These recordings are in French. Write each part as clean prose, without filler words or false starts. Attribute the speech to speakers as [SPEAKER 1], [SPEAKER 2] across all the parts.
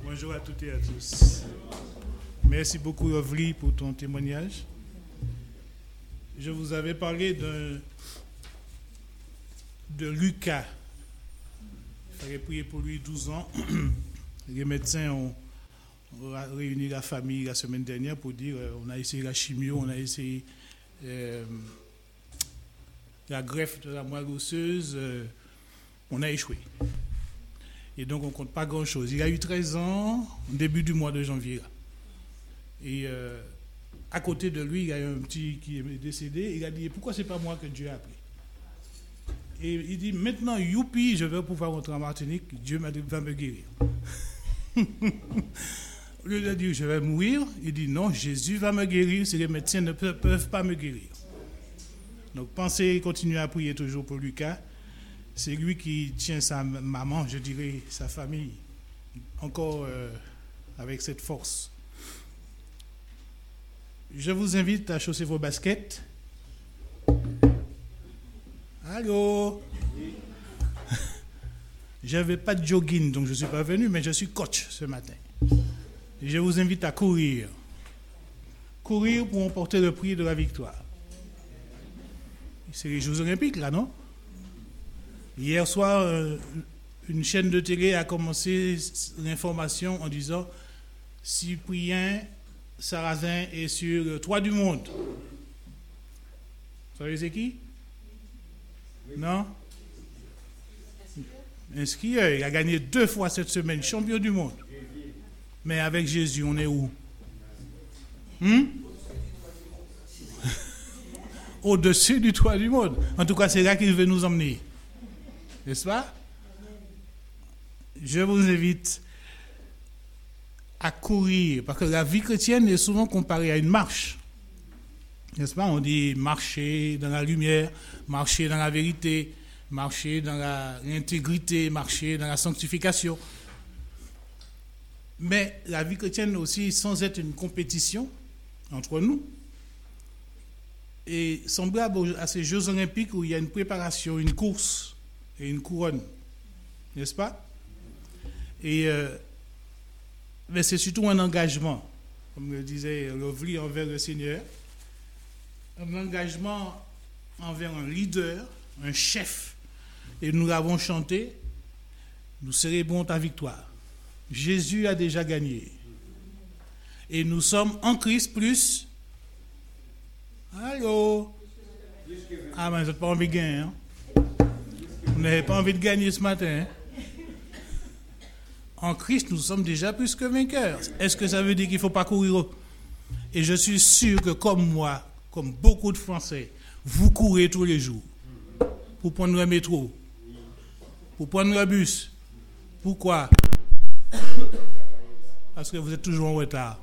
[SPEAKER 1] Bonjour à toutes et à tous. Merci beaucoup, Ovry, pour ton témoignage. Je vous avais parlé de Lucas. Il fallait prier pour lui 12 ans. Les médecins ont réuni la famille la semaine dernière pour dire on a essayé la chimio, on a essayé la greffe de la moelle osseuse, on a échoué. Et donc on ne compte pas grand-chose. Il a eu 13 ans au début du mois de janvier. Là. Et à côté de lui, il y a un petit qui est décédé. Il a dit, pourquoi c'est pas moi que Dieu a appelé? Et il dit, maintenant, youpi, je vais pouvoir rentrer en Martinique, Dieu va me guérir. Au lieu de dire, je vais mourir, il dit, non, Jésus va me guérir, si les médecins ne peuvent pas me guérir. Donc pensez, continuez à prier toujours pour Lucas. C'est lui qui tient sa maman, je dirais, sa famille, encore avec cette force. Je vous invite à chausser vos baskets. Allô? Je n'avais pas de jogging, donc je ne suis pas venu, mais je suis coach ce matin. Et je vous invite à courir. Courir pour emporter le prix de la victoire. C'est les Jeux Olympiques, là, non? Hier soir, une chaîne de télé a commencé l'information en disant « Cyprien Sarrazin est sur le toit du monde. » Vous savez c'est qui? Non? Un skieur, il a gagné 2 fois cette semaine, champion du monde. Mais avec Jésus, on est où? Au-dessus du toit du monde. En tout cas, c'est là qu'il veut nous emmener. N'est-ce pas? Je vous invite à courir, parce que la vie chrétienne est souvent comparée à une marche. N'est-ce pas? On dit marcher dans la lumière, marcher dans la vérité, marcher dans l'intégrité, marcher dans la sanctification. Mais la vie chrétienne aussi, sans être une compétition entre nous, est semblable à ces Jeux Olympiques où il y a une préparation, une course et une couronne. N'est-ce pas? Mais c'est surtout un engagement, comme le disait Lovely, envers le Seigneur. Un engagement envers un leader, un chef. Et nous l'avons chanté, nous célébrons ta victoire. Jésus a déjà gagné. Et nous sommes en Christ plus. Allô? Ah, mais vous n'avez pas envie de gagner. Hein? Vous n'avez pas envie de gagner ce matin. Hein? En Christ, nous sommes déjà plus que vainqueurs. Est-ce que ça veut dire qu'il ne faut pas courir? Et je suis sûr que comme moi, comme beaucoup de Français, vous courez tous les jours pour prendre le métro, pour prendre le bus. Pourquoi? Parce que vous êtes toujours en retard.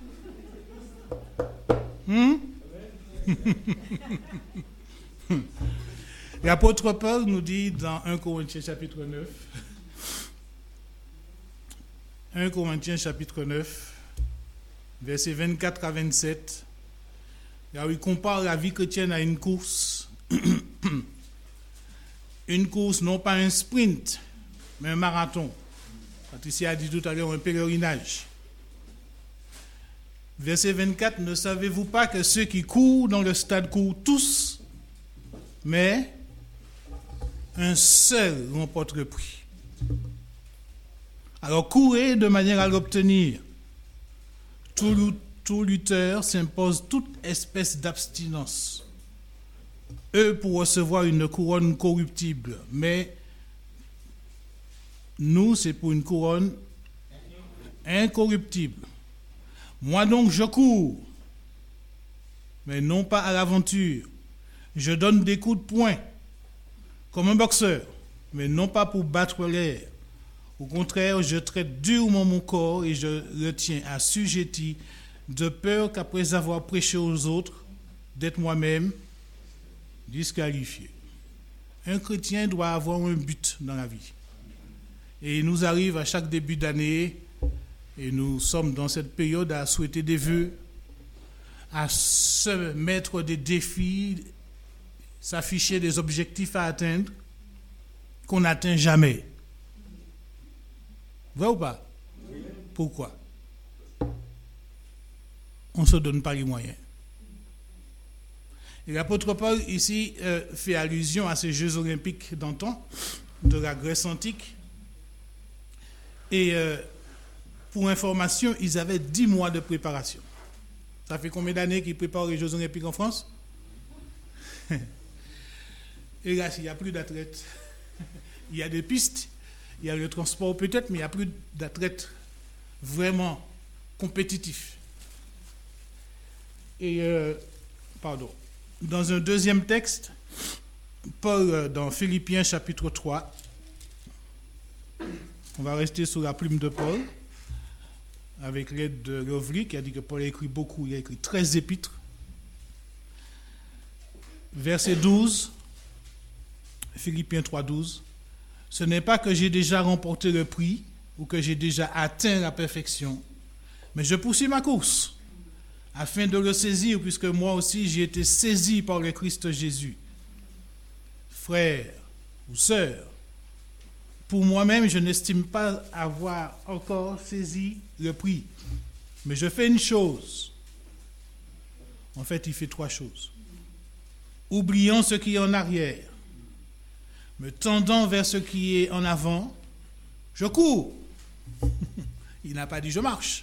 [SPEAKER 1] L'apôtre Paul nous dit dans 1 Corinthiens chapitre 9, 1 Corinthiens chapitre 9, versets 24 à 27, là où il compare la vie chrétienne à une course. Une course, non pas un sprint, mais un marathon. Patricia a dit tout à l'heure un pèlerinage. Verset 24, ne savez-vous pas que ceux qui courent dans le stade courent tous, mais un seul remporte le prix. Alors courez de manière à l'obtenir. Tout lutteur s'impose toute espèce d'abstinence. Eux pour recevoir une couronne corruptible, mais nous c'est pour une couronne incorruptible. Moi donc je cours, mais non pas à l'aventure. Je donne des coups de poing, comme un boxeur, mais non pas pour battre l'air. Au contraire, je traite durement mon corps et je le tiens assujetti, de peur qu'après avoir prêché aux autres, d'être moi-même disqualifié. Un chrétien doit avoir un but dans la vie. Et il nous arrive à chaque début d'année, et nous sommes dans cette période à souhaiter des vœux, à se mettre des défis, s'afficher des objectifs à atteindre qu'on n'atteint jamais. Vrai ou pas? Pourquoi? On ne se donne pas les moyens. Et l'apôtre Paul ici fait allusion à ces Jeux olympiques d'antan, de la Grèce antique. Et pour information, ils avaient 10 mois de préparation. Ça fait combien d'années qu'ils préparent les Jeux olympiques en France? Et là, il n'y a plus d'athlètes. Il y a des pistes, il y a le transport peut-être, mais il n'y a plus d'athlètes vraiment compétitifs. Et, dans un deuxième texte, Paul, dans Philippiens chapitre 3, on va rester sous la plume de Paul, avec l'aide de Lovely, qui a dit que Paul a écrit beaucoup, il a écrit 13 épîtres. Verset 12, Philippiens 3, 12. Ce n'est pas que j'ai déjà remporté le prix ou que j'ai déjà atteint la perfection, mais je poursuis ma course afin de le saisir, puisque moi aussi j'ai été saisi par le Christ Jésus. Frères ou sœurs, pour moi-même, je n'estime pas avoir encore saisi le prix, mais je fais une chose. En fait, il fait 3 choses. Oubliant ce qui est en arrière, me tendant vers ce qui est en avant, je cours. Il n'a pas dit je marche.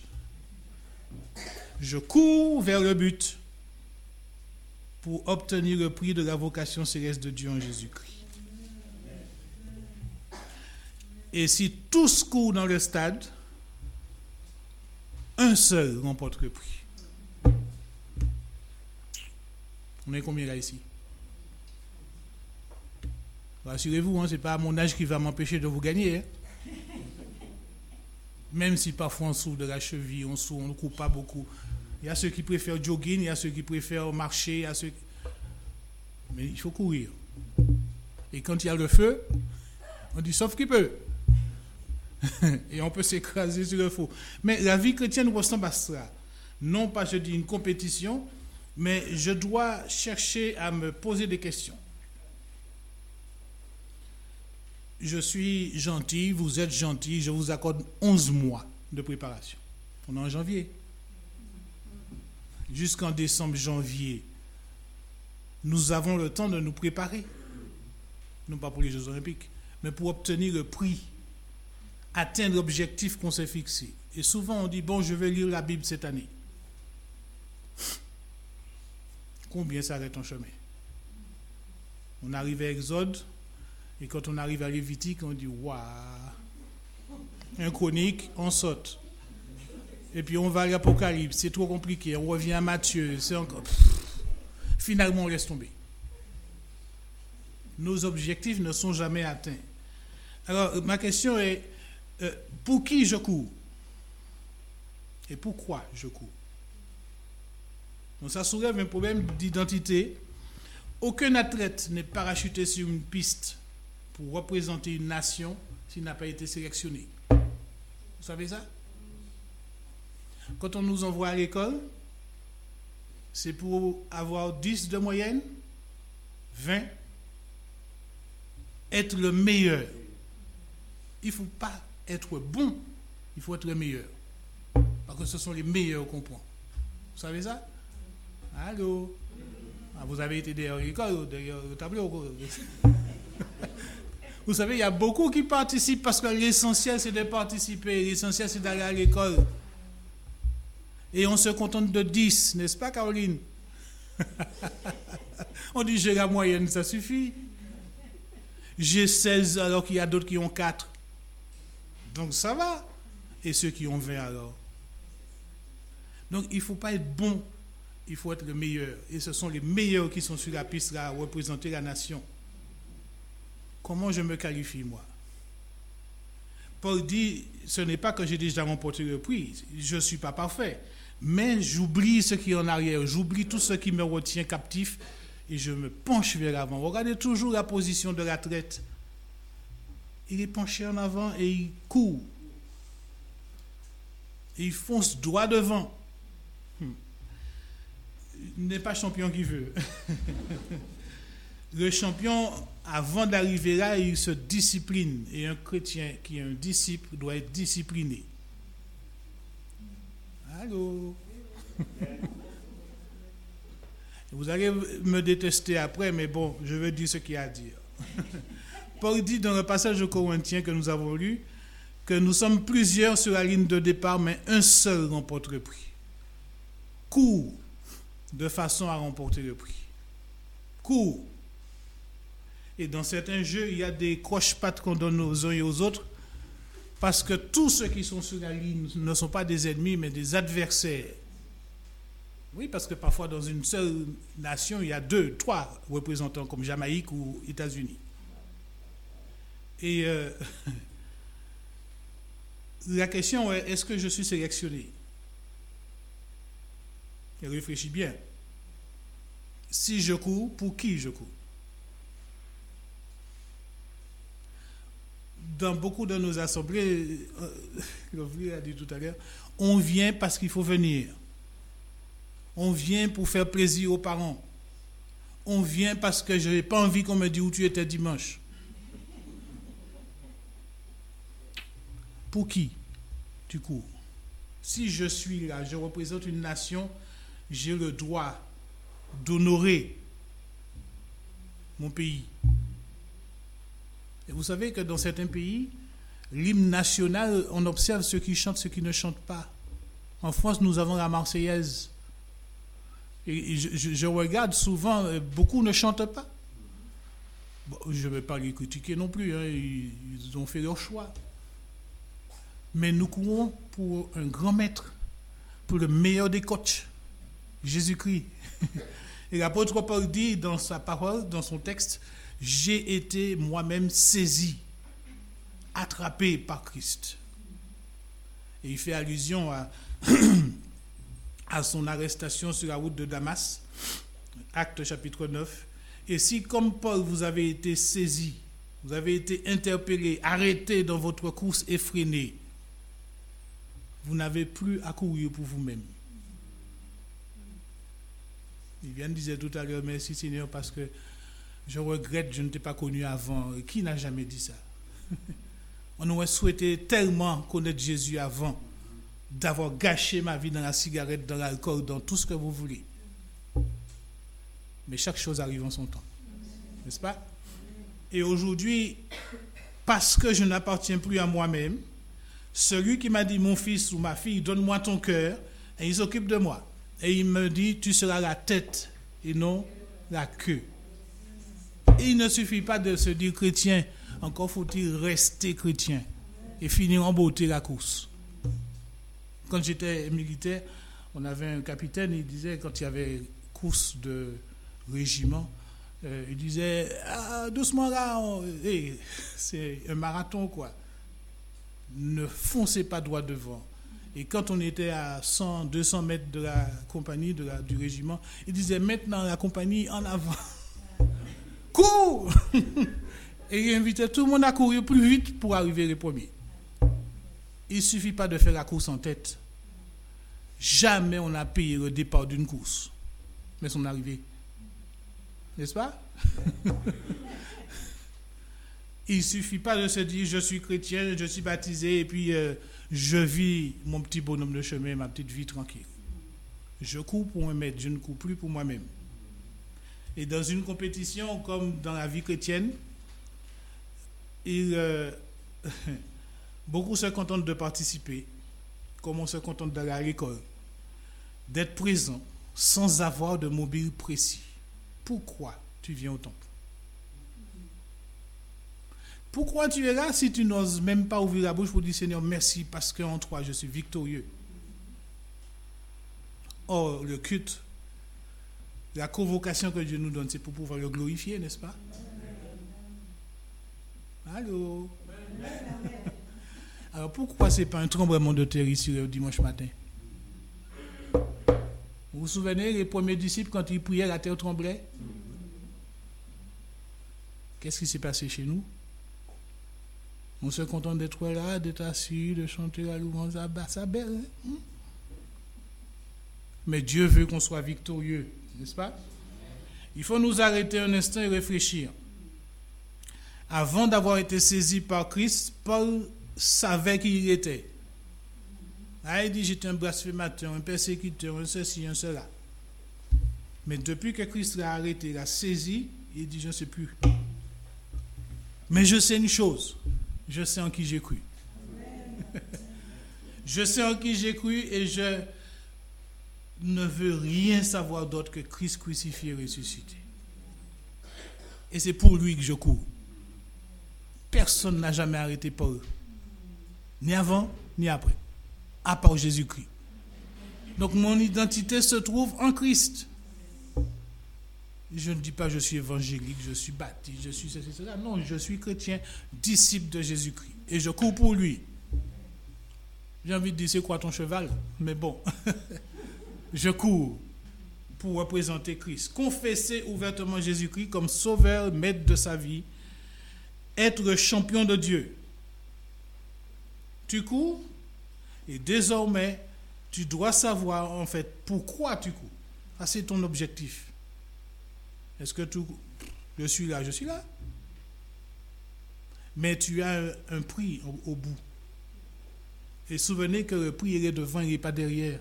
[SPEAKER 1] Je cours vers le but pour obtenir le prix de la vocation céleste de Dieu en Jésus-Christ. Et si tous courent dans le stade, un seul remporte le prix. On est combien là ici? Rassurez-vous, ce n'est pas à mon âge qui va m'empêcher de vous gagner. Même si parfois on souffre de la cheville, on ne court pas beaucoup. Il y a ceux qui préfèrent jogging, il y a ceux qui préfèrent marcher, mais il faut courir. Et quand il y a le feu, on dit sauf qu'il peut. Et on peut s'écraser sur le feu. Mais la vie chrétienne ressemble à cela. Non pas, je dis, une compétition, mais je dois chercher à me poser des questions. Je suis gentil, vous êtes gentil, je vous accorde 11 mois de préparation. On est en janvier. Jusqu'en décembre, janvier, nous avons le temps de nous préparer. Non pas pour les Jeux Olympiques, mais pour obtenir le prix, atteindre l'objectif qu'on s'est fixé. Et souvent, on dit, bon, je vais lire la Bible cette année. Combien s'arrête en chemin? On arrive à Exode, et quand on arrive à Lévitique, on dit, waouh, un chronique, on saute. Et puis on va à l'Apocalypse, c'est trop compliqué, on revient à Matthieu, c'est encore... Finalement, on laisse tomber. Nos objectifs ne sont jamais atteints. Alors, ma question est, pour qui je cours? Et pourquoi je cours? Donc ça soulève un problème d'identité. Aucun athlète n'est parachuté sur une piste pour représenter une nation s'il n'a pas été sélectionné. Vous savez ça? Quand on nous envoie à l'école, c'est pour avoir 10 de moyenne, 20, être le meilleur. Il ne faut pas être bon, il faut être le meilleur. Parce que ce sont les meilleurs qu'on prend. Vous savez ça? Allô? Vous avez été derrière l'école, derrière le tableau. Vous savez, il y a beaucoup qui participent parce que l'essentiel, c'est de participer. L'essentiel, c'est d'aller à l'école. Et on se contente de 10, n'est-ce pas, Caroline? On dit j'ai la moyenne, ça suffit. J'ai 16 alors qu'il y a d'autres qui ont 4. Donc ça va. Et ceux qui ont 20 alors? Donc il ne faut pas être bon, il faut être le meilleur. Et ce sont les meilleurs qui sont sur la piste là à représenter la nation. Comment je me qualifie, moi? Paul dit, ce n'est pas que j'ai déjà remporté le prix, je ne suis pas parfait, mais j'oublie ce qui est en arrière, j'oublie tout ce qui me retient captif et je me penche vers l'avant. Regardez toujours la position de l'athlète. Il est penché en avant et il court. Et il fonce droit devant. Il n'est pas champion qui veut. Le champion, avant d'arriver là, il se discipline. Et un chrétien qui est un disciple doit être discipliné. Allô? Vous allez me détester après, mais bon, je vais dire ce qu'il y a à dire. Paul dit dans le passage de Corinthiens que nous avons lu que nous sommes plusieurs sur la ligne de départ, mais un seul remporte le prix. Cours de façon à remporter le prix. Cours. Et dans certains jeux, il y a des croche-pattes qu'on donne aux uns et aux autres, parce que tous ceux qui sont sur la ligne ne sont pas des ennemis, mais des adversaires. Oui, parce que parfois, dans une seule nation, il y a 2, 3 représentants, comme Jamaïque ou États-Unis. Et la question est, est-ce que je suis sélectionné? Et réfléchis bien. Si je cours, pour qui je cours? Dans beaucoup de nos assemblées, l'ouvrier a dit tout à l'heure, on vient parce qu'il faut venir. On vient pour faire plaisir aux parents. On vient parce que je n'ai pas envie qu'on me dise où tu étais dimanche. Pour qui tu cours? Si je suis là, je représente une nation, j'ai le droit d'honorer mon pays. Et vous savez que dans certains pays, l'hymne national, on observe ceux qui chantent, ceux qui ne chantent pas. En France, nous avons la Marseillaise. Et je regarde souvent, beaucoup ne chantent pas. Bon, je ne vais pas les critiquer non plus, hein, ils ont fait leur choix. Mais nous courons pour un grand maître, pour le meilleur des coachs, Jésus-Christ. Et l'apôtre Paul dit dans sa parole, dans son texte, j'ai été moi-même saisi, attrapé par Christ. Et il fait allusion à son arrestation sur la route de Damas, Actes chapitre 9. Et si, comme Paul, vous avez été saisi, vous avez été interpellé, arrêté dans votre course effrénée, vous n'avez plus à courir pour vous-même. Il vient de dire tout à l'heure, merci Seigneur, parce que je regrette, je ne t'ai pas connu avant. Qui n'a jamais dit ça? On aurait souhaité tellement connaître Jésus avant d'avoir gâché ma vie dans la cigarette, dans l'alcool, dans tout ce que vous voulez. Mais chaque chose arrive en son temps. N'est-ce pas? Et aujourd'hui, parce que je n'appartiens plus à moi-même, celui qui m'a dit, mon fils ou ma fille, donne-moi ton cœur, et il s'occupe de moi. Et il me dit, tu seras la tête et non la queue. Et il ne suffit pas de se dire chrétien, encore faut-il rester chrétien et finir en beauté la course. Quand j'étais militaire, on avait un capitaine, il disait, quand il y avait course de régiment, il disait, doucement là, c'est un marathon quoi. Ne foncez pas droit devant. Et quand on était à 100, 200 mètres de la compagnie, du régiment, il disait, maintenant la compagnie en avant. Cours! Et il invitait tout le monde à courir plus vite pour arriver les premiers. Il ne suffit pas de faire la course en tête. Jamais on n'a payé le départ d'une course, mais son arrivée. N'est-ce pas? Il ne suffit pas de se dire je suis chrétien, je suis baptisé et puis je vis mon petit bonhomme de chemin, ma petite vie tranquille. Je cours pour un maître, je ne cours plus pour moi-même. Et dans une compétition comme dans la vie chrétienne, beaucoup se contentent de participer, comme on se contente d'aller à l'école, d'être présent sans avoir de mobile précis. Pourquoi tu viens au temple? Pourquoi tu es là si tu n'oses même pas ouvrir la bouche pour dire Seigneur merci parce qu'en toi je suis victorieux? Or, le culte, la convocation que Dieu nous donne, c'est pour pouvoir le glorifier, n'est-ce pas? Allô? Alors pourquoi ce n'est pas un tremblement de terre ici le dimanche matin? Vous vous souvenez, les premiers disciples, quand ils priaient, la terre tremblait? Qu'est-ce qui s'est passé chez nous? On se contente d'être là, d'être assis, de chanter la louange, ça belle. Hein? Mais Dieu veut qu'on soit victorieux, n'est-ce pas? Il faut nous arrêter un instant et réfléchir. Avant d'avoir été saisi par Christ, Paul savait qui il était. Ah, il dit, j'étais un blasphémateur, un persécuteur, un ceci, un cela. Mais depuis que Christ l'a arrêté, l'a saisi, il dit, je ne sais plus. Mais je sais une chose, je sais en qui j'ai cru. Je sais en qui j'ai cru et je ne veux rien savoir d'autre que Christ crucifié et ressuscité. Et c'est pour lui que je cours. Personne n'a jamais arrêté Paul. Ni avant, ni après. À part Jésus-Christ. Donc mon identité se trouve en Christ. Je ne dis pas je suis évangélique, je suis baptiste, je suis ceci, cela. Non, je suis chrétien, disciple de Jésus-Christ. Et je cours pour lui. J'ai envie de dire, c'est quoi ton cheval? Mais bon, je cours pour représenter Christ. Confesser ouvertement Jésus-Christ comme sauveur, maître de sa vie. Être champion de Dieu. Tu cours et désormais, tu dois savoir en fait pourquoi tu cours. Ah, c'est ton objectif. Est-ce que je suis là? Mais tu as un prix au bout. Et souvenez que le prix, il est devant, il n'est pas derrière.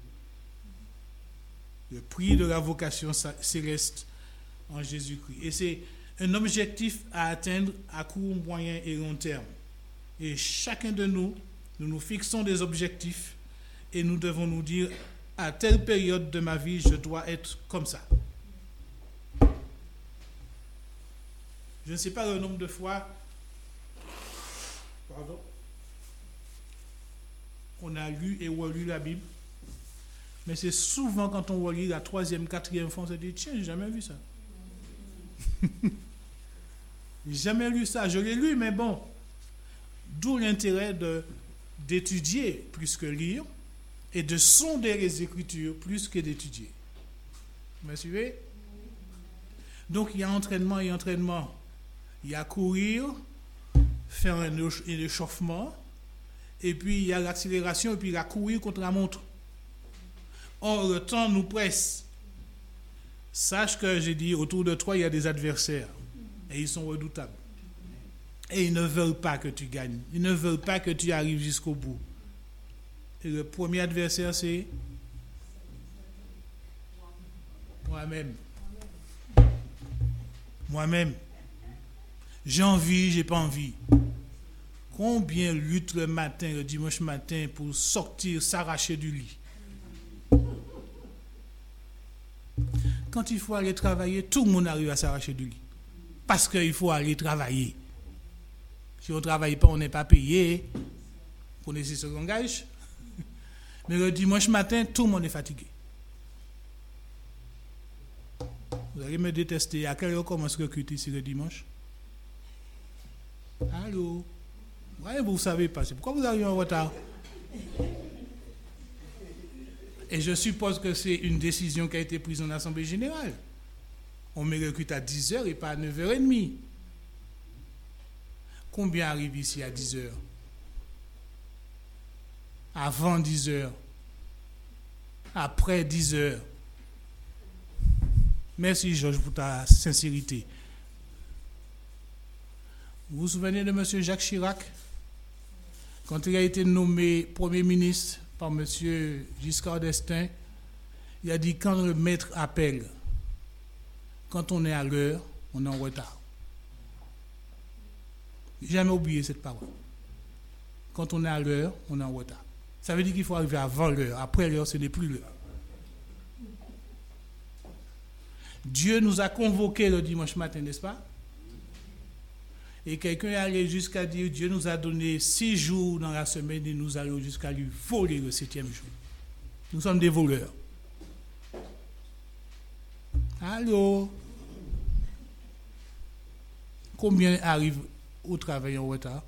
[SPEAKER 1] Le prix de la vocation céleste en Jésus-Christ. Et c'est un objectif à atteindre à court, moyen et long terme. Et chacun de nous, nous fixons des objectifs et nous devons nous dire, à telle période de ma vie, je dois être comme ça. Je ne sais pas le nombre de fois, on a lu et relu la Bible, mais c'est souvent quand on relit la 3e, 4e fois, on se dit, tiens, j'ai jamais vu ça. J'ai jamais lu ça. Je l'ai lu, mais bon. D'où l'intérêt d'étudier plus que lire et de sonder les Écritures plus que d'étudier. Vous me suivez? Donc, il y a entraînement et entraînement. Il y a courir, faire un échauffement, et puis il y a l'accélération, et puis il y a courir contre la montre. Or, le temps nous presse. Sache que j'ai dit, autour de toi, il y a des adversaires. Et ils sont redoutables. Et ils ne veulent pas que tu gagnes. Ils ne veulent pas que tu arrives jusqu'au bout. Et le premier adversaire, c'est moi-même. Moi-même. J'ai envie, j'ai pas envie. Combien lutte le matin, le dimanche matin, pour sortir, s'arracher du lit? Quand il faut aller travailler, tout le monde arrive à s'arracher du lit. Parce qu'il faut aller travailler. Si on ne travaille pas, on n'est pas payé. Vous connaissez ce langage? Mais le dimanche matin, tout le monde est fatigué. Vous allez me détester. À quelle heure commence le culte ici le dimanche? Allô? Ouais, vous ne savez pas. C'est pourquoi vous arrivez en retard? Et je suppose que c'est une décision qui a été prise en Assemblée Générale. On met le culte à 10h et pas à 9h30. Combien arrivent ici à 10h? Avant 10h? Après 10h? Merci Georges pour ta sincérité. Vous vous souvenez de M. Jacques Chirac? Quand il a été nommé Premier ministre par M. Giscard d'Estaing, il a dit quand le maître appelle, quand on est à l'heure, on est en retard. J'ai jamais oublié cette parole. Quand on est à l'heure, on est en retard. Ça veut dire qu'il faut arriver avant l'heure. Après l'heure, ce n'est plus l'heure. Dieu nous a convoqués le dimanche matin, n'est-ce pas? Et quelqu'un est allé jusqu'à dire, Dieu nous a donné 6 jours dans la semaine et nous allons jusqu'à lui voler le 7e jour. Nous sommes des voleurs. Allô? Combien arrivent au travail en retard?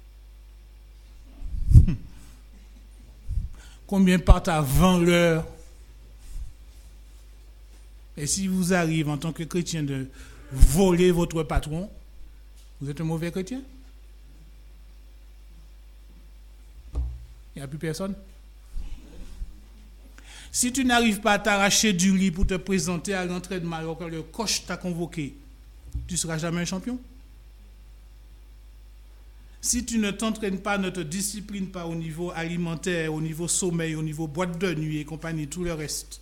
[SPEAKER 1] Combien partent avant l'heure? Et si vous arrivez en tant que chrétien de voler votre patron, vous êtes un mauvais chrétien? Il n'y a plus personne? Si tu n'arrives pas à t'arracher du lit pour te présenter à l'entraînement alors que le coach t'a convoqué, tu ne seras jamais un champion. Si tu ne t'entraînes pas, ne te disciplines pas au niveau alimentaire, au niveau sommeil, au niveau boîte de nuit et compagnie, tout le reste,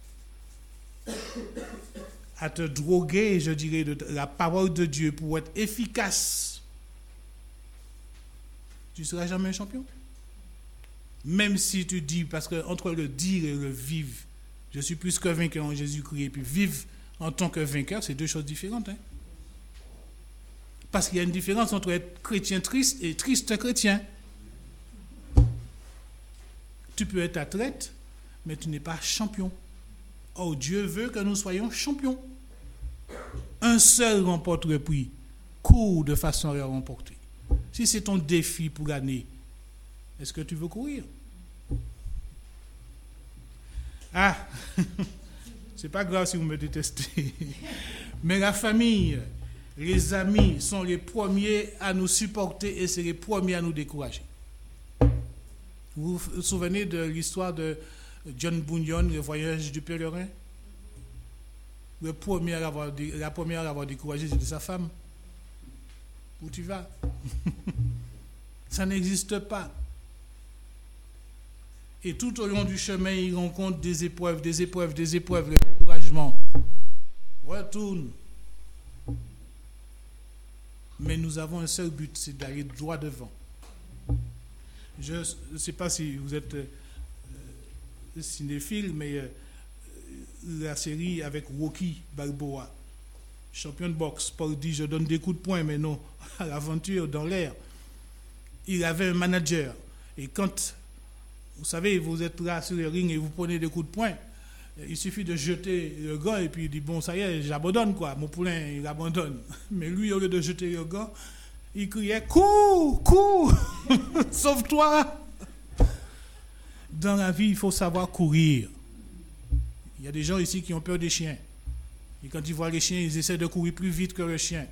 [SPEAKER 1] à te droguer, je dirais, de la parole de Dieu pour être efficace, tu ne seras jamais un champion. Même si tu dis, parce que entre le dire et le vivre, je suis plus que vainqueur en Jésus-Christ, et puis vivre en tant que vainqueur, c'est deux choses différentes. Hein? Parce qu'il y a une différence entre être chrétien triste et triste chrétien. Tu peux être athlète, mais tu n'es pas champion. Or, Dieu veut que nous soyons champions. Un seul remporte le prix. Cours de façon à le remporter. Si c'est ton défi pour l'année, est-ce que tu veux courir? Ah, c'est pas grave si vous me détestez. Mais la famille, les amis sont les premiers à nous supporter et c'est les premiers à nous décourager. Vous vous souvenez de l'histoire de John Bunyan, le voyage du pèlerin? La première à avoir découragé, c'était sa femme. Où tu vas? Ça n'existe pas. Et tout au long du chemin, il rencontre des épreuves, le découragement. Retourne. Mais nous avons un seul but, c'est d'aller droit devant. Je ne sais pas si vous êtes cinéphile, mais la série avec Rocky Balboa, champion de boxe, Paul dit, je donne des coups de poing, mais non, à l'aventure, dans l'air. Il avait un manager. Et quand, vous savez, vous êtes là sur le ring et vous prenez des coups de poing, il suffit de jeter le gars et puis il dit, bon, ça y est, j'abandonne, quoi. Mon poulain, il abandonne. Mais lui, au lieu de jeter le gars, il criait, cours, sauve-toi. Dans la vie, il faut savoir courir. Il y a des gens ici qui ont peur des chiens. Et quand ils voient les chiens, ils essaient de courir plus vite que le chien.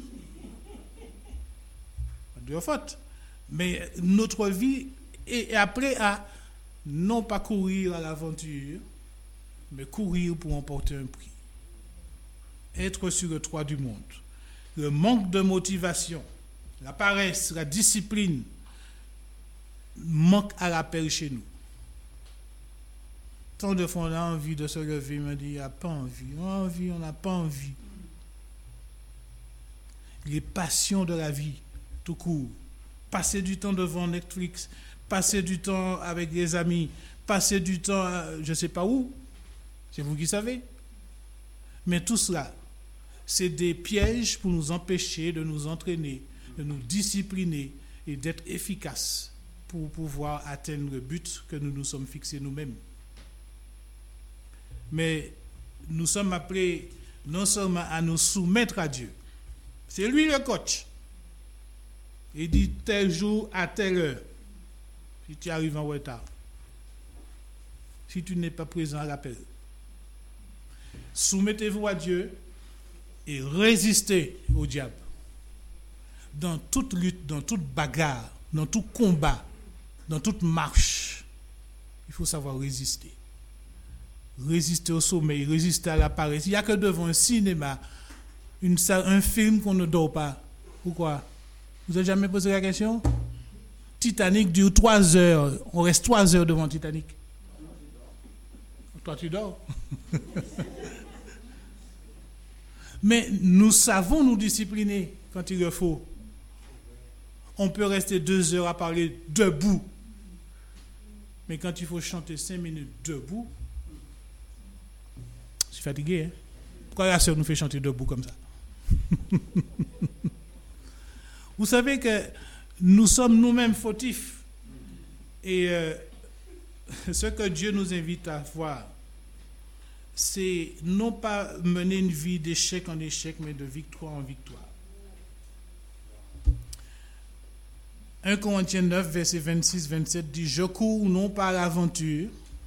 [SPEAKER 1] Pas de leur faute. Mais notre vie est appelée à non pas courir à l'aventure, mais courir pour emporter un prix. Être sur le toit du monde. Le manque de motivation, la paresse, la discipline manquent à l'appel chez nous. Tant de fois on a envie de se lever, me dit, il n'y a pas envie, on n'a pas envie. Les passions de la vie, tout court. Passer du temps devant Netflix, passer du temps avec des amis, passer du temps, je ne sais pas où, c'est vous qui savez. Mais tout cela, c'est des pièges pour nous empêcher de nous entraîner, de nous discipliner et d'être efficaces pour pouvoir atteindre le but que nous nous sommes fixés nous-mêmes. Mais nous sommes appelés non seulement à nous soumettre à Dieu, c'est lui le coach. Il dit tel jour à telle heure, si tu arrives en retard, si tu n'es pas présent à l'appel. Soumettez-vous à Dieu et résistez au diable. Dans toute lutte, dans toute bagarre, dans tout combat, dans toute marche, il faut savoir résister. Résister au sommeil, résister à la paresse. Il n'y a que devant un cinéma, un film qu'on ne dort pas. Pourquoi? Vous n'avez jamais posé la question? Titanic dure 3 heures. On reste 3 heures devant Titanic. Toi, tu dors. Mais nous savons nous discipliner quand il le faut. On peut rester 2 heures à parler debout. Mais quand il faut chanter 5 minutes debout, je suis fatigué. Hein? Pourquoi la sœur nous fait chanter debout comme ça? Vous savez que nous sommes nous-mêmes fautifs. Et ce que Dieu nous invite à voir, c'est non pas mener une vie d'échec en échec, mais de victoire en victoire. 1 Corinthiens 9, verset 26-27 dit « Je cours non pas à l'aventure ».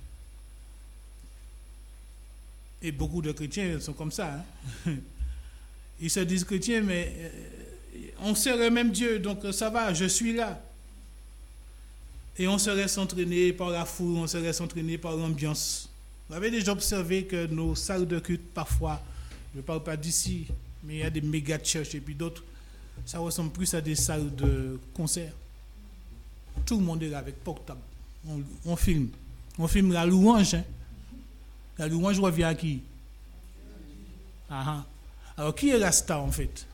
[SPEAKER 1] Et beaucoup de chrétiens sont comme ça. Hein? Ils se disent chrétiens, mais on sert le même Dieu, donc ça va, je suis là. Et on se laisse entraîner par la foule, on se laisse entraîner par l'ambiance. Vous avez déjà observé que nos salles de culte, parfois, je ne parle pas d'ici, mais il y a des méga churches et puis d'autres, Ça ressemble plus à des salles de concert. Tout le monde est là avec portable. On filme. On filme la louange. Hein. La louange revient à qui? Alors, qui est la star en fait?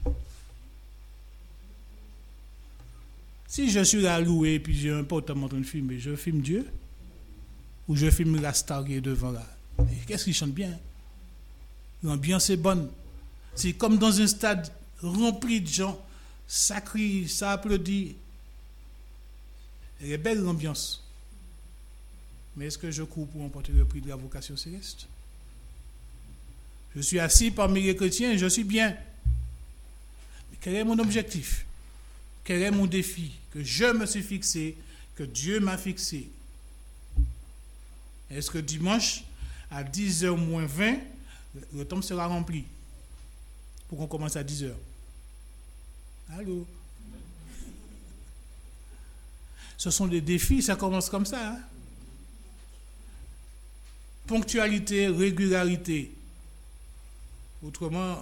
[SPEAKER 1] Si je suis là loué et puis j'ai un portable en train de filmer, je filme Dieu? Ou je filme la star qui est devant là? Et qu'est-ce qu'il chante bien? L'ambiance est bonne. C'est comme dans un stade rempli de gens. Ça crie, ça applaudit. Elle est belle l'ambiance. Mais est-ce que je cours pour emporter le prix de la vocation céleste? Je suis assis parmi les chrétiens, je suis bien. Mais quel est mon objectif? Quel est mon défi que je me suis fixé, que Dieu m'a fixé? Est-ce que dimanche, à 10h moins 20, le temple sera rempli pour qu'on commence à 10h? Allô? Ce sont des défis, ça commence comme ça. Hein? Ponctualité, régularité. Autrement,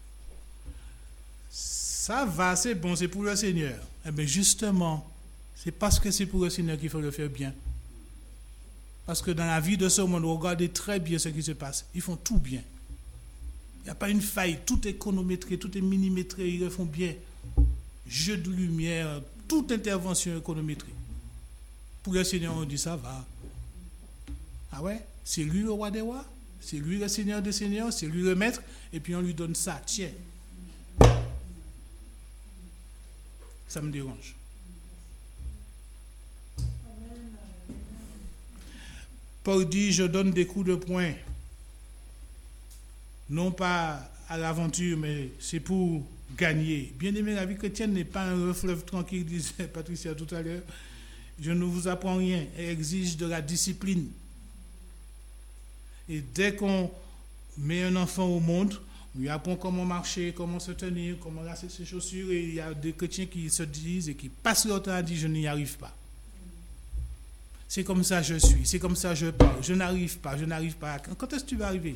[SPEAKER 1] ça va, c'est bon, c'est pour le Seigneur. Eh bien justement, c'est parce que c'est pour le Seigneur qu'il faut le faire bien. Parce que dans la vie de ce monde, regardez très bien ce qui se passe. Ils font tout bien. Il n'y a pas une faille, tout est chronométré, tout est millimétré, ils le font bien. Jeu de lumière, toute intervention est chronométrée. Pour le Seigneur, on dit ça va. Ah ouais? C'est lui le roi des rois, c'est lui le Seigneur des seigneurs, c'est lui le maître, et puis on lui donne ça, tiens. Ça me dérange. Paul dit, je donne des coups de poing, non pas à l'aventure, mais c'est pour gagner. Bien aimé, la vie chrétienne n'est pas un fleuve tranquille, disait Patricia tout à l'heure. Je ne vous apprends rien, elle exige de la discipline. Et dès qu'on met un enfant au monde, on lui apprend comment marcher, comment se tenir, comment lasser ses chaussures, et il y a des chrétiens qui se disent et qui passent leur temps à dire, je n'y arrive pas. C'est comme ça je suis, c'est comme ça je parle, je n'arrive pas. Quand est-ce que tu vas arriver?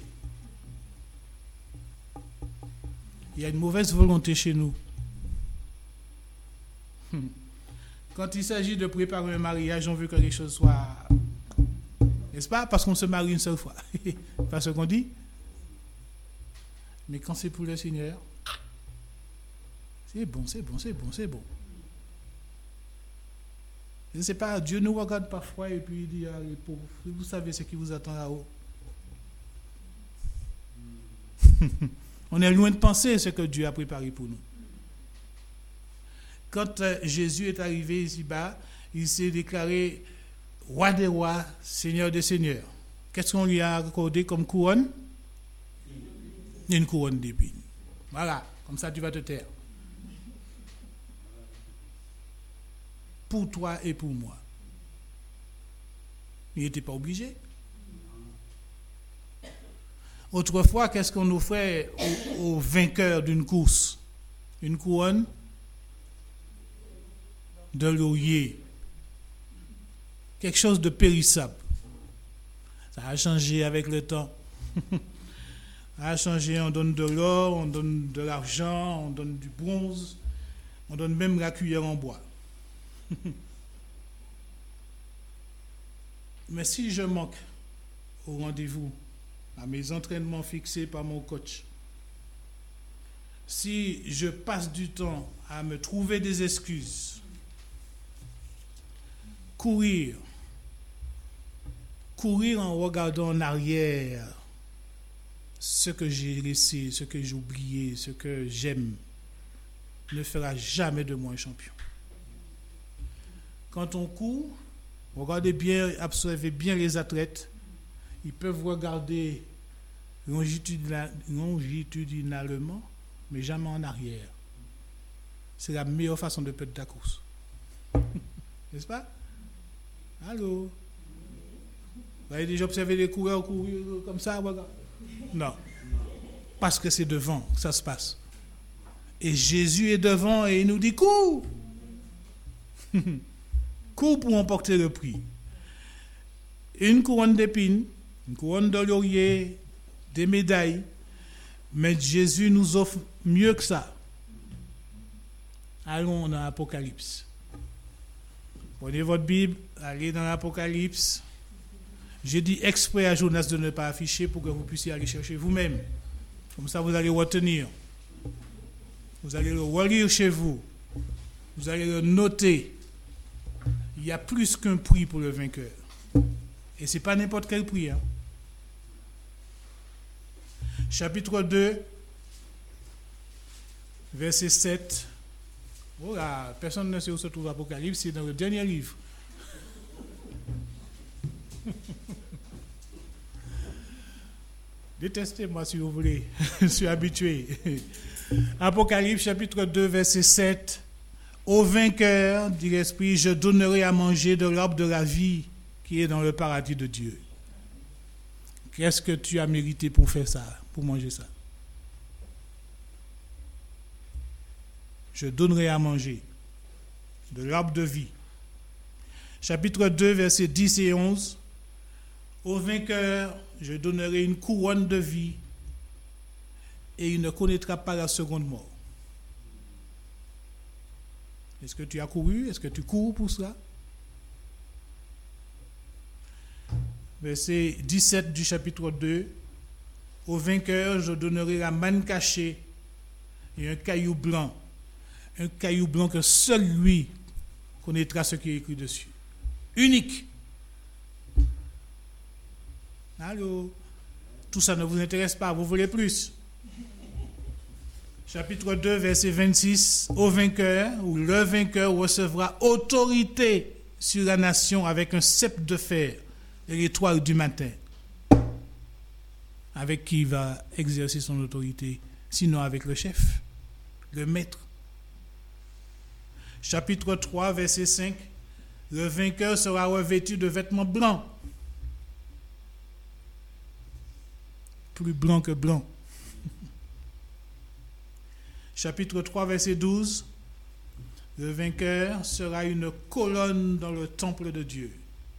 [SPEAKER 1] Il y a une mauvaise volonté chez nous. Quand il s'agit de préparer un mariage, on veut que les choses soient... N'est-ce pas? Parce qu'on se marie une seule fois. Pas ce qu'on dit? Mais quand c'est pour le Seigneur, c'est bon. Je ne sais pas, Dieu nous regarde parfois et puis il dit, ah, les pauvres, vous savez ce qui vous attend là-haut. On est loin de penser ce que Dieu a préparé pour nous. Quand Jésus est arrivé ici-bas, il s'est déclaré roi des rois, seigneur des seigneurs. Qu'est-ce qu'on lui a accordé comme couronne? Une couronne d'épines. Voilà, comme ça tu vas te taire. Pour toi et pour moi. Il n'était pas obligé. Autrefois, qu'est-ce qu'on offrait aux vainqueurs d'une course? Une couronne de laurier. Quelque chose de périssable. Ça a changé avec le temps. Ça a changé, on donne de l'or, on donne de l'argent, on donne du bronze, on donne même la cuillère en bois. Mais si je manque au rendez-vous, à mes entraînements fixés par mon coach, si je passe du temps à me trouver des excuses, courir en regardant en arrière ce que j'ai laissé, ce que j'ai oublié, ce que j'aime, ne fera jamais de moi un champion. Quand on court, regardez bien, observez bien les athlètes, ils peuvent regarder longitudinalement, mais jamais en arrière. C'est la meilleure façon de perdre ta course. N'est-ce pas? Allô? Vous avez déjà observé les coureurs courir comme ça? Non. Parce que c'est devant que ça se passe. Et Jésus est devant et il nous dit cours! Cours pour emporter le prix. Une couronne d'épines, une couronne de laurier, des médailles. Mais Jésus nous offre mieux que ça. Allons dans l'Apocalypse. Prenez votre Bible, allez dans l'Apocalypse. J'ai dit exprès à Jonas de ne pas afficher pour que vous puissiez aller chercher vous-même. Comme ça, vous allez retenir. Vous allez le relire chez vous. Vous allez le noter. Il y a plus qu'un prix pour le vainqueur. Et ce n'est pas n'importe quel prix. Hein. Chapitre 2, verset 7. Oh là, personne ne sait où se trouve l'Apocalypse, c'est dans le dernier livre. Détestez-moi si vous voulez, je suis habitué. Apocalypse chapitre 2, verset 7. Au vainqueur, dit l'Esprit, je donnerai à manger de l'arbre de la vie qui est dans le paradis de Dieu. Qu'est-ce que tu as mérité pour faire ça, pour manger ça? Je donnerai à manger de l'arbre de vie. Chapitre 2, versets 10 et 11. Au vainqueur, je donnerai une couronne de vie et il ne connaîtra pas la seconde mort. Est-ce que tu as couru? Est-ce que tu cours pour cela? Verset 17 du chapitre 2. Au vainqueur, je donnerai la manne cachée et un caillou blanc. Un caillou blanc que seul lui connaîtra ce qui est écrit dessus. Unique. Allô? Tout ça ne vous intéresse pas, vous voulez plus. Chapitre 2, verset 26. Au vainqueur, ou le vainqueur recevra autorité sur la nation avec un sceptre de fer et l'étoile du matin. Avec qui il va exercer son autorité? Sinon avec le chef, le maître. Chapitre 3, verset 5. Le vainqueur sera revêtu de vêtements blancs. Plus blanc que blanc. Chapitre 3, verset 12. Le vainqueur sera une colonne dans le temple de Dieu.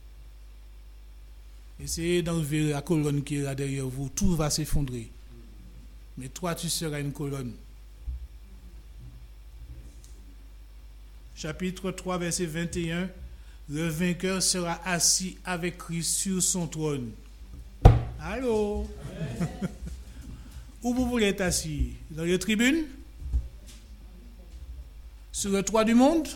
[SPEAKER 1] Essayez d'enlever la colonne qui est là derrière vous. Tout va s'effondrer. Mais toi, tu seras une colonne. Chapitre 3, verset 21. Le vainqueur sera assis avec Christ sur son trône. Allô? Où vous voulez être assis? Dans les tribunes? Sur le toit du monde?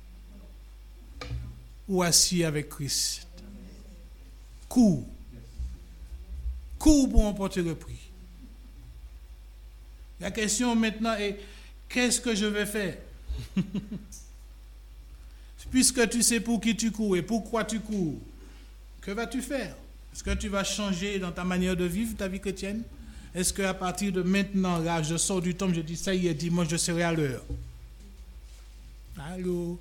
[SPEAKER 1] Ou assis avec Christ? Cours. Cours pour emporter le prix. La question maintenant est, qu'est-ce que je vais faire? Puisque tu sais pour qui tu cours et pourquoi tu cours, que vas-tu faire? Est-ce que tu vas changer dans ta manière de vivre ta vie chrétienne? Est-ce qu'à partir de maintenant, là, je sors du temple, je dis, ça y est, dimanche, je serai à l'heure? Allô?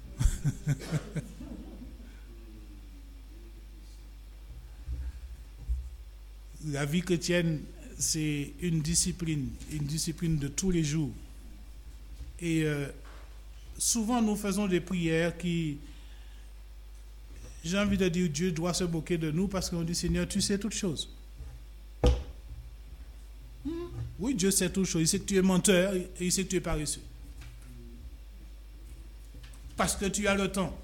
[SPEAKER 1] La vie chrétienne, c'est une discipline de tous les jours. Et souvent, nous faisons des prières qui, j'ai envie de dire, Dieu doit se moquer de nous parce qu'on dit, Seigneur, tu sais toutes choses. Oui, Dieu sait toutes choses. Il sait que tu es menteur et il sait que tu es paresseux. Parce que tu as le temps.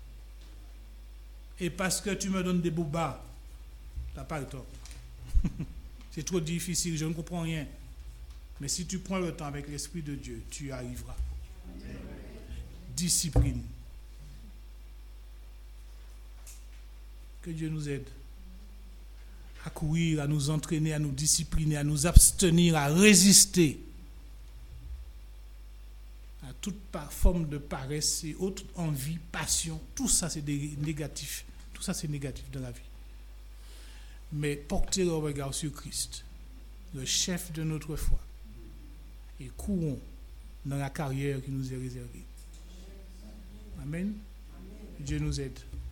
[SPEAKER 1] Et parce que tu me donnes des boubas. Tu n'as pas le temps. C'est trop difficile, je ne comprends rien. Mais si tu prends le temps avec l'Esprit de Dieu, tu y arriveras. Discipline. Que Dieu nous aide à courir, à nous entraîner, à nous discipliner, à nous abstenir, à résister à toute forme de paresse et autres envies, passion. Tout ça, c'est négatif. Tout ça, c'est négatif dans la vie. Mais portez le regard sur Christ, le chef de notre foi, et courons dans la carrière qui nous est réservée. Amen. Dieu nous aide.